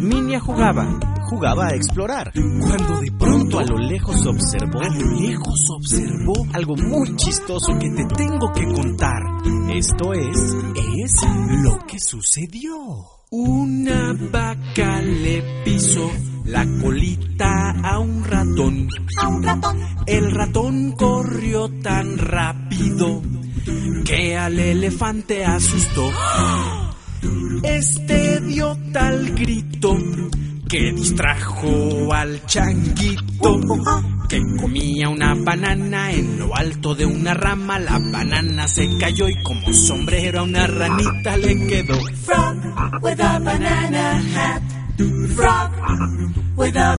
Herminia jugaba a explorar, cuando de pronto a lo lejos observó algo muy chistoso que te tengo que contar. Esto es lo que sucedió. Una vaca le pisó la colita a un ratón. El ratón corrió tan rápido que al elefante asustó. Este dio tal grito que distrajo al changuito, que comía una banana en lo alto de una rama. La banana se cayó y como sombrero a una ranita le quedó. Frog with a banana hat. Frog with a